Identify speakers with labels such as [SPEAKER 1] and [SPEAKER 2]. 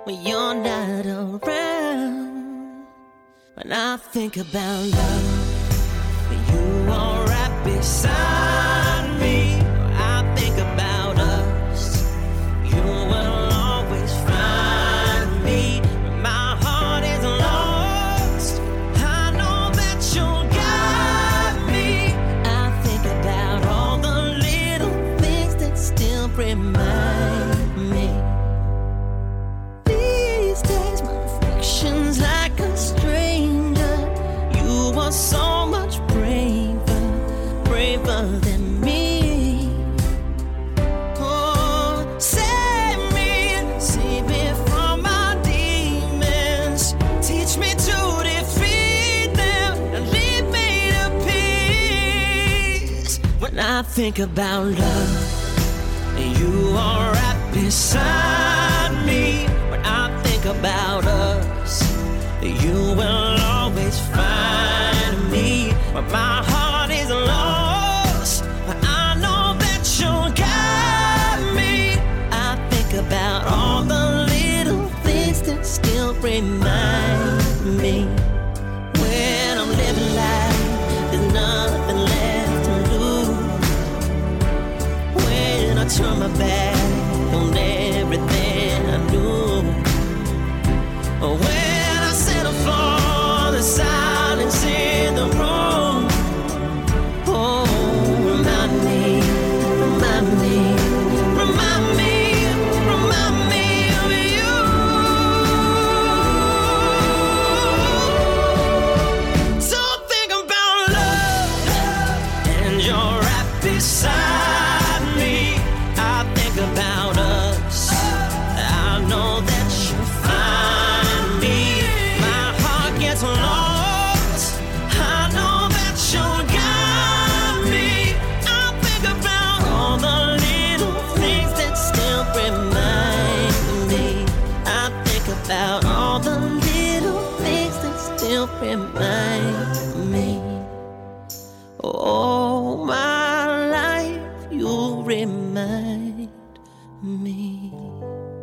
[SPEAKER 1] when you're not around. When I think about love, when you are right beside me, I think about us. You will always find me when my heart is lost. I know that you'll guide me. I think about all the little things that still remind me. These days my affection's like a stranger. You are so much braver than me. Oh, save me from my demons. Teach me to defeat them and lead me to peace. When I think about love, you are right beside me. When I think about us, you will always find me. When my heart is lost, I know that you'll guide me. I think about all the little things that still remind me. When I'm living life, there's nothing left to lose. When I turn my back on everything I knew, when I settle for the silence in the room, oh, remind me of you. So think about love, and you're right beside me. I think about us. I know that you'll find me. My heart gets lost. I know that you'll guide me. I think about all the little things that still remind me. I think about all the little things that still remind me. Oh, my life, you remind me.